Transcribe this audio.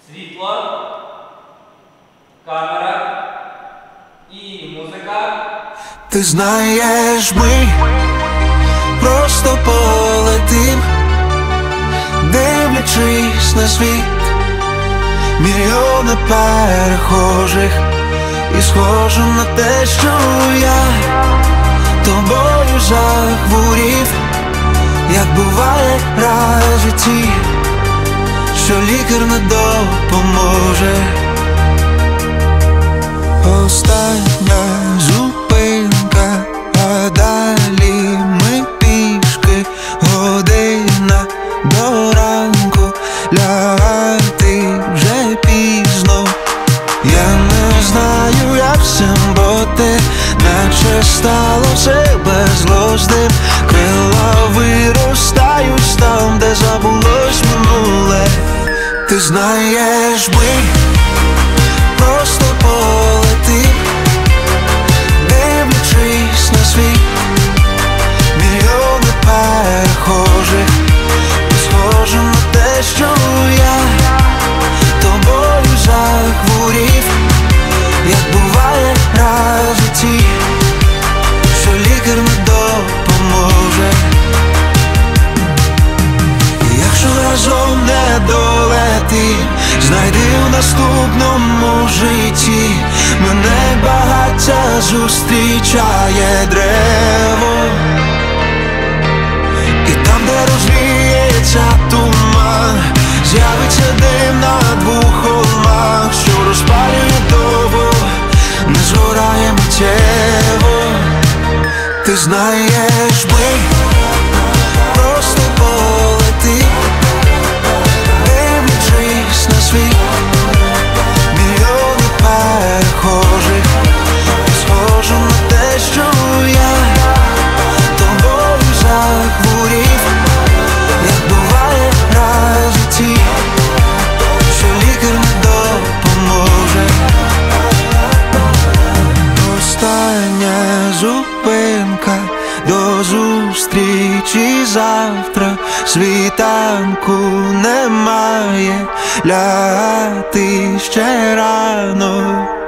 Світло, камера і музика. Ти знаєш, ми просто полетим, дивлячись на світ, мільйони перехожих, і схоже на те, що я тобою захворів, як буває раз в житті, що лікар не допоможе. Остання зупинка, а далі ми пішки, година до ранку, лягати вже пізно. Я не знаю, як всім бути, наче стало все безглуздим. Крила виростають там, де забулось минуле. Ти знаєш, ми просто полетим, дивлячись на світ, мільйони перехожих, і схоже на те, що я тобою захворів, як буває раз в житті, що лікар не допоможе. І якщо разом не долетим, знайди в наступному житті мене багаття зустрічає дерево. І там, де розвіється туман, з'явиться дим на двох холмах, що розпалює довго, не згорає миттєво. Ти знаєш, ми просто полетим, дивлячись на світ, мільйони перехожих, схоже на те, що я тобою захворів, як буває раз в житті, що лікар не допоможе. Остання зупинка, до зустрічі завтра, світанку немає, лягати ще рано.